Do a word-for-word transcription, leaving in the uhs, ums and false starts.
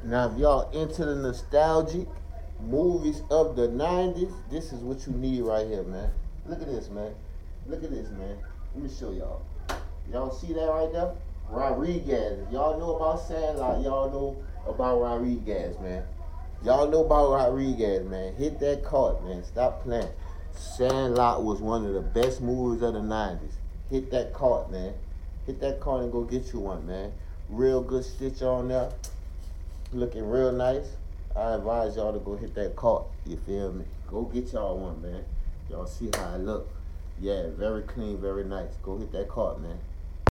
Now, if y'all into the nostalgic movies of the nineties, this is what you need right here, man. Look at this, man. Look at this, man. Let me show y'all. Y'all see that right there? Rodriguez. If y'all know about Sandlot, y'all know about Rodriguez, man. Y'all know about Rodriguez, man. Hit that card, man. Stop playing. Sandlot was one of the best movies of the nineties. Hit that card, man. Hit that card and go get you one, man. Real good stitch on there. Looking real nice. I advise y'all to go hit that cart. You feel me? Go get y'all one, man. Y'all see how I look. Yeah, very clean, very nice. Go hit that cart, man.